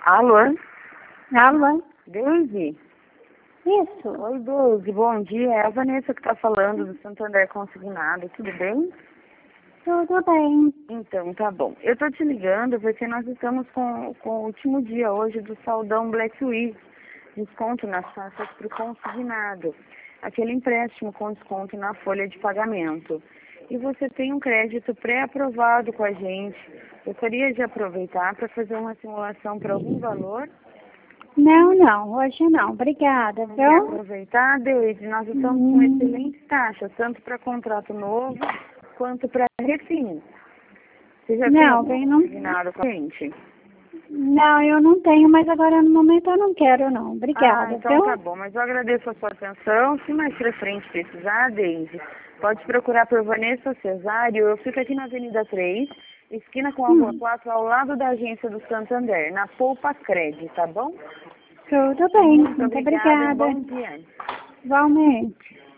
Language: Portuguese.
Alô? Alô? Deise? Isso. Oi, Deise, bom dia. É a Vanessa que está falando do Santander Consignado, tudo bem? Tudo bem. Então, tá bom. Eu estou te ligando porque nós estamos com o último dia hoje do Saldão Black Week. Desconto nas taxas para o consignado. Aquele empréstimo com desconto na folha de pagamento. E você tem um crédito pré-aprovado com a gente. Gostaria de aproveitar para fazer uma simulação para algum valor? Não, hoje não. Obrigada, Quer viu? aproveitar, Deide? Nós estamos com excelentes taxas, tanto para contrato novo quanto para refim. Você já tem Não, algum bem, não. consignado com a gente? Não, eu não tenho, mas agora no momento eu não quero, não. Obrigada, Então viu? tá bom, mas eu agradeço a sua atenção. Se mais pra frente precisar, Deise, pode procurar por Vanessa Cesário. Eu fico aqui na Avenida 3, esquina com a Rua 4, ao lado da agência do Santander, na Poupa Cred, tá bom? Tudo bem. Muito Muito obrigada e obrigada. bom dia. Igualmente.